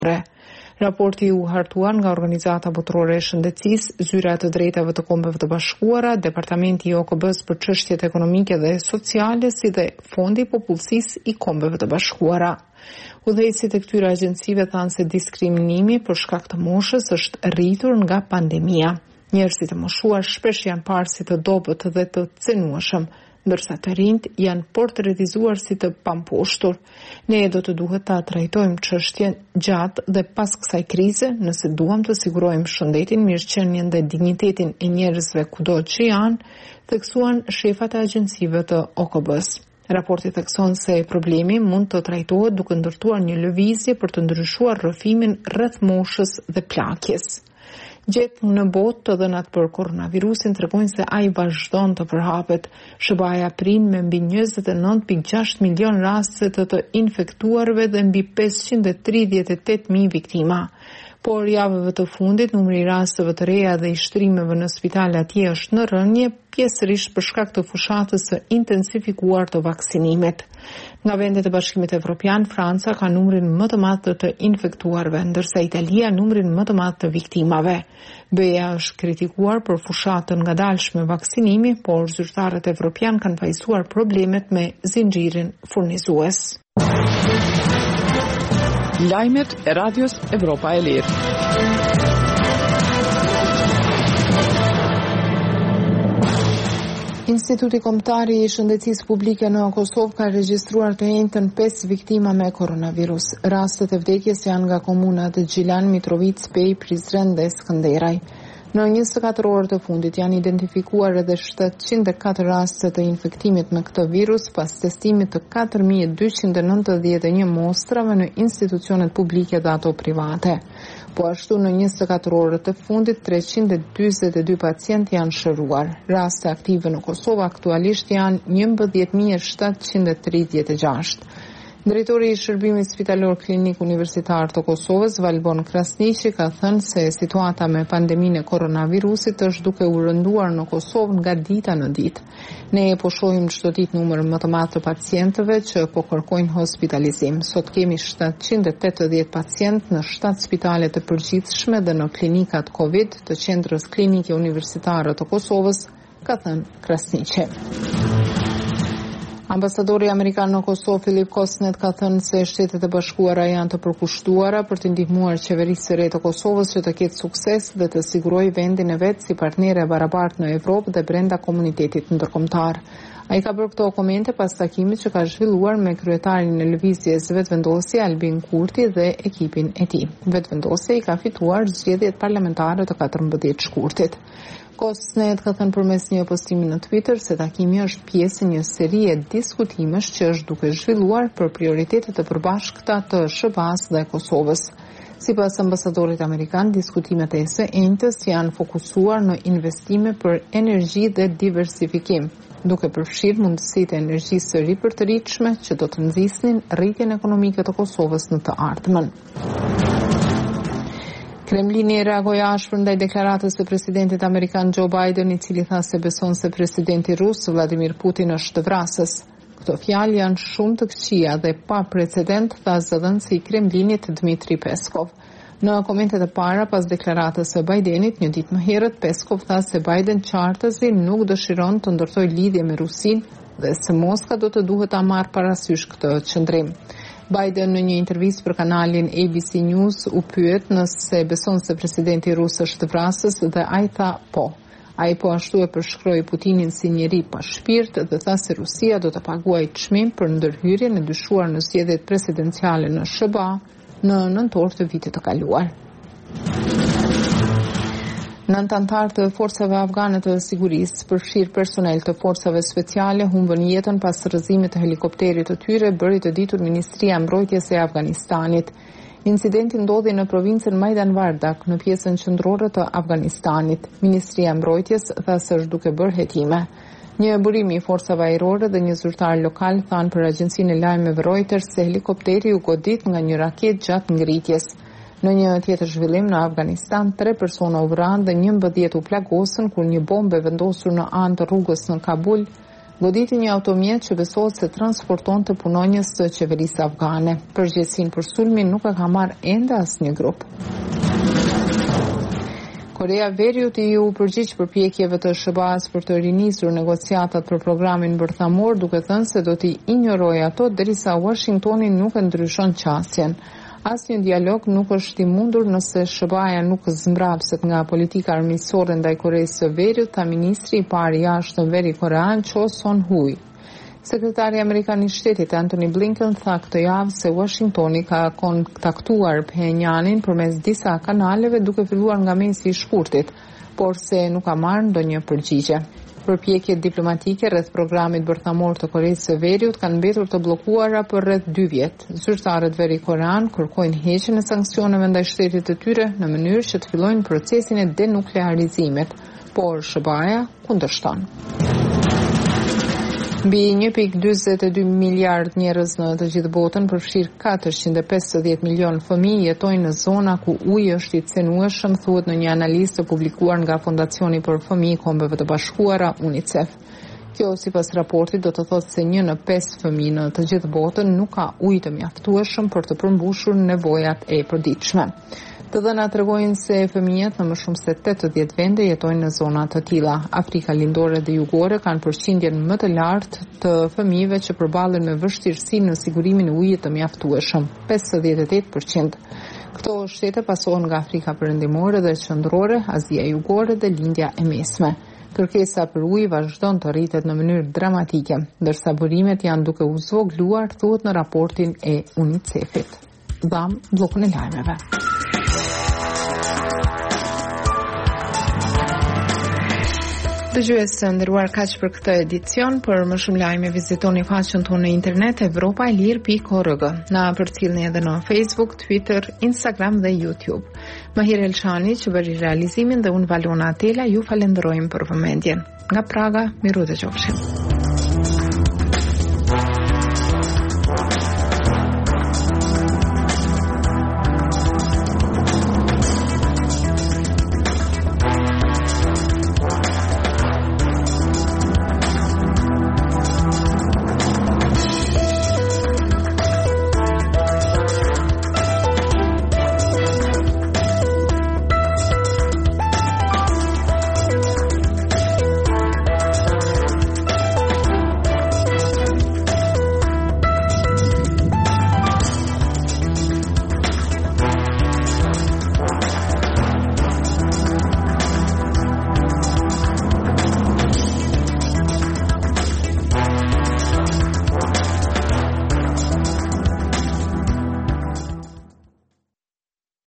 Raporti u hartuar nga Organizata Botërore e Shëndetësisë, Zyra e të Drejtave të Kombeve të Bashkuara, Departamenti i OKB-s për çështjet ekonomike dhe sociale, si dhe Fondi i Popullsisë i Kombeve të Bashkuara. Udhëheqësit e këtyre agjencive thanë se diskriminimi për shkak të moshës është rritur nga pandemia. Njerëzit e moshuar shpesh janë parë si të dobët dhe të cenueshëm, ndërsa të rinjt janë portretizuar si të pamposhtur. Ne do të duhet ta trajtojmë çështjen gjatë dhe pas kësaj krize, nëse duam të sigurojmë shëndetin, mirëqenien dhe dignitetin e njerëzve kudo që janë, theksuan shefat e agjencive të OKB-s. Raporti thekson se problemi mund të trajtohet duke ndërtuar një lëvizje për të ndryshuar rrëfimin rreth moshës dhe plakjes. Gjetë në botë të dhënat për koronavirusin tregojnë se ai vazhdon të përhapet. SBA prin me mbi 29.6 milion raste të infektuarve dhe mbi 538.000 viktima. Por javëve të fundit, numri i rasteve të reja dhe i shtrimeve në spitale atje është në rënje, pjesërisht për shkak të fushatës së intensifikuar të vaksinimit. Nga vendet e Bashkimit Evropian, Franca ka numrin më të madh të infektuarve, ndërsa Italia numrin më të madh të viktimave. BE-ja është kritikuar për fushatën ngadalshme vaksinimi, por zyrtarët evropian kanë pajisuar problemet me zinxhirin furnizues. Lajmet e Radios Evropa e Lirë. Instituti Kombëtar i Shëndetësisë Publike në Kosovë ka regjistruar të njëjtën 5 viktima me koronavirus. Rastet e vdekjes janë nga komunat Gjilan, Mitrovic, Pej, Prizren dhe Skënderaj. Në 24 orë të fundit janë identifikuar edhe 704 raste të infektimit me këtë virus pas testimit të 4291 mostrave në institucionet publike dhe ato private. Po ashtu në 24 orë të fundit 342 pacient janë shëruar. Raste aktive në Kosovë aktualisht janë 11.736. Drejtori i Shërbimit Spitalor Klinik Universitar të Kosovës, Valbon Krasniqi, ka thënë se situata me pandeminë e koronavirusit është duke u rënduar në Kosovë nga dita në ditë. Ne po shohim çdo ditë numër më të madh të pacientëve që po kërkojnë hospitalizim. Sot kemi 780 pacientë në 7 spitale të përgjithshme dhe në klinikat Covid të Qendrës Klinike Universitare të Kosovës, ka thënë Krasniqi. Ambasadori Amerikan në Kosovë, Philip Kosnet, ka thënë se Shtetet e Bashkuara janë të përkushtuara për të ndihmuar qeverisë së re të Kosovës që të ketë sukses dhe të sigurojë vendin e vet si partnere e barabartë në Evropë dhe brenda komunitetit ndërkombëtar. Ai ka bërë këto komente pas takimit që ka zhvilluar me kryetarin e lëvizjes Vetëvendosje Albin Kurti dhe ekipin e tij. Vetëvendosja i ka fituar zgjedhjet parlamentare të 14 shkurtit. Kosnet ka thënë përmes një postimi në Twitter se takimi është pjesë një seri e diskutimesh që është duke zhvilluar për prioritetet e përbashkëta të SBA-s dhe Kosovës. Sipas ambasadorit amerikan, diskutimet e së janë fokusuar në investime për energji dhe diversifikim, duke përfshirë mundësitë e energjisë së ripërtëritshme që do të nxjisnin rritjen ekonomike të Kosovës në të ardhmen. Kremlini reagoi ashpër ndaj deklaratës së presidentit amerikan Joe Biden, i cili tha se beson se presidenti rus Vladimir Putin është vrasës. Këto fjalë janë shumë të këqija dhe pa precedent, tha zëdhënësi i Kremlinit Dmitri Peskov. Në komentet e para pas deklaratës së Bidenit, një ditë më herët, Peskov tha se Biden qartësi nuk dëshiron të ndërtojë lidhje me Rusinë dhe se Moska do të duhet ta marrë parasysh këtë qëndrim. Biden në një intervistë për kanalin ABC News u pyet nëse beson se presidenti rus është vrasës dhe ai tha po. Ai po ashtu e përshkroi Putinin si njeri pa shpirt dhe tha se Rusia do të paguajë çmim për ndërhyrjen e dyshuar në zgjedhjet presidenciale në SBA në nëntor të vitit të kaluar. 9 antarë të forcave afgane të sigurisë, përfshirë personel të forcave speciale, humbën jetën pas rrëzimit të helikopterit të tyre, bëri të ditur Ministria e Mbrojtjes e Afganistanit. Incidenti ndodhi në provincën Majdan Vardak, në pjesën qendrore të Afganistanit. Ministria e Mbrojtjes tha se është duke bërë hetime. Një burim i forcave ajrore dhe një zyrtar lokal thanë për agjencinë e lajmeve Reuters se helikopteri u godit nga një raketë gjatë ngritjes. Në një tjetër zhvillim në Afganistan, 3 persona u vranë dhe 11 u plagosën kur një bombë vendosur në anë të rrugës në Kabul goditi një automjet që besohet se transporton të punonjës të qeverisë afgane. Përgjegjësinë për sulmin nuk e ka marrë ende asnjë grup. Korea Veriut u përgjigj përpjekjeve të SBA-s për të rinisur negociatat për programin bërthamor, duke thënë se do t'i injorojë ato derisa Washingtoni nuk e ndryshon qasjen. Asnjë dialog nuk është i mundur nëse SBA-ja nuk zmbrapset nga politika armiqësore ndaj Koreasë së Veriut, tha ministri i parë i jashtëm veri-korean Cho Son-hui. Sekretari amerikan i shtetit Antony Blinken tha këtë javë se Washingtoni ka kontaktuar Pyongyanin përmes disa kanaleve duke filluar nga mesi i shkurtit, por se nuk ka marrë ndonjë përgjigje. Përpjekjet diplomatike rreth programit bërthamor të Koreasë së Veriut kanë mbetur të bllokuara për rreth 2 vjet. Zyrtarët veri-korean kërkojnë heqjen e sanksioneve ndaj shtetit të tyre në mënyrë që të fillojnë procesin e denuklearizimit, por SBA-ja kundërshton. Mbi 1.42 miliard njerëz në të gjithë botën, përfshirë 450 milion fëmijë, jetojnë në zona ku uji është i cenueshëm, thuhet në një analizë të publikuar nga Fondacioni për Fëmijë i Kombeve të Bashkuara, UNICEF. Kjo, sipas raportit, do të thotë se 1 në 5 fëmijë në të gjithë botën nuk ka ujë të mjaftueshëm për të përmbushur nevojat e përditshme. Të dhënat tregojnë se fëmijët në më shumë se 80 vende jetojnë në zona të tilla. Afrika Lindore dhe Jugore kanë përqindjen më të lartë të fëmijëve që përballen me vështirësi në sigurimin e ujit të mjaftueshëm, 58%. Këto shtete pasohen nga Afrika Perëndimore dhe Qendrore, Azia Jugore dhe Lindja e Mesme. Kërkesa për ujë vazhdon të rritet në mënyrë dramatike, ndërsa burimet janë duke u zvogluar, thuhet në raportin e UNICEF-it. Dham bllokun e lajmeve. Dëgjues të nderuar, kaq për këtë edicion. Për më shumë lajme vizitoni faqen tonë në internet evropaelir.org. Na përcjellni edhe në Facebook, Twitter, Instagram dhe YouTube. Mahir Elshani që bëri realizimin dhe unë Valona Atela ju falenderojmë për vëmendjen. Nga Praga, miru dëgjofshim.